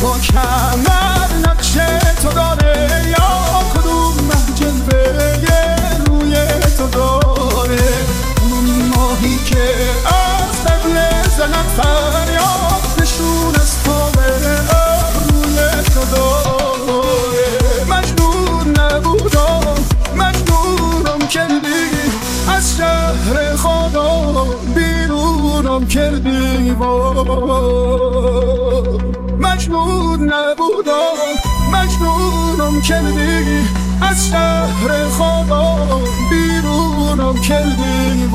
با کمر نقش تو داره یا کدوم مه جلوه روی تو داره؟ اون ماهی که از قبل زند فریاد نشون از پامه روی تو داره. مجنون نبودم مجنونم کردی از شهر خدا بیرونم کردی مجنون نبودم مجنونم کردی از شهر خدا بیرونم کردی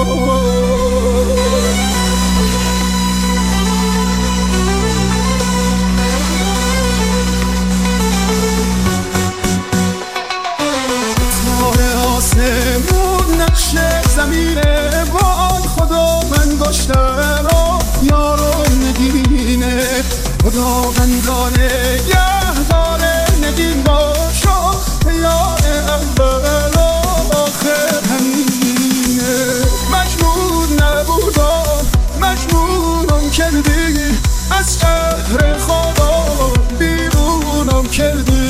تار آسمون نقش زمینه وای خدا من داشتم یارو نگینه خداوندانه یهداره نگین باشا یار اول و آخر همینه. مجنون نبودم مجنونم کردی از شهر خدا بیرونم کردی